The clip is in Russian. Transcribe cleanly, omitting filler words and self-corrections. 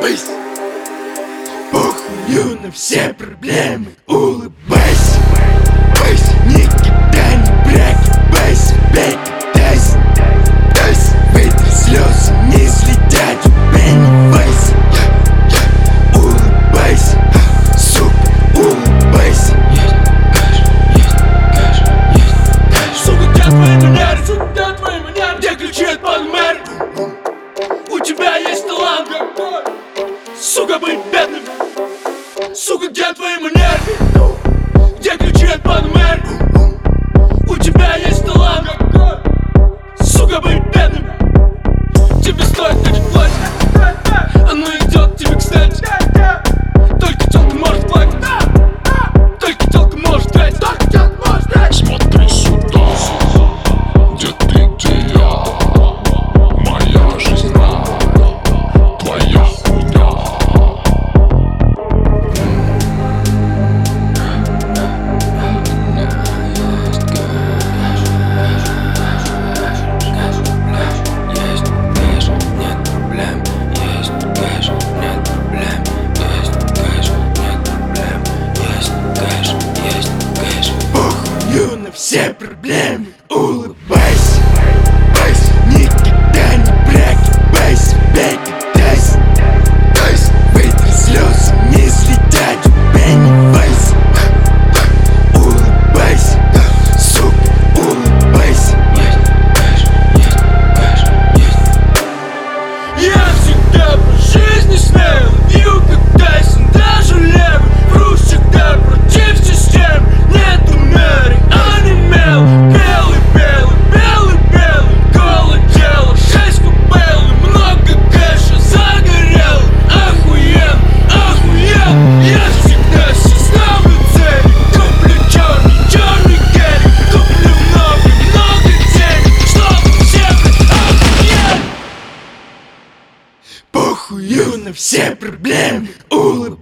улыбайся. Похую на все проблемы, улыбайся. Никогда не прогибайся, катайся. Выйди слезы, не следят, Пеннивайз. Улыбайся, сука, улыбайся. Сука, где твои манеры? Где ключи от Панамеры? У тебя есть талант, сука, быть бедным. Сука, где твои манеры? Где ключи от Панамеры? У тебя есть талант, сука, быть бедным. Тебе стоит ходить в платье, оно идет тебе кстати. Только тёлка может плакать, только тёлка может тратить. Смотри сюда, где ты, где я. Моя жизнь рай, твоя хуйня. Похую на все проблемы, улыбайся. Никогда не прогибайся, катайся. Выйди слезы, не следят, Пеннивайз. Улыбайся, сука, улыбайся. Я всегда по жизни смел, бью как Тайсон, даже левый. Вру всегда против систем. Нету меры, онемел. Белый, голое тело. 6 купел и много кэша. Загорел, охуел. Я всегда себе ставлю цели. Куплю черный керри. Куплю много денег, чтобы всех охуеть. Похую на все проблемы, улыбайся.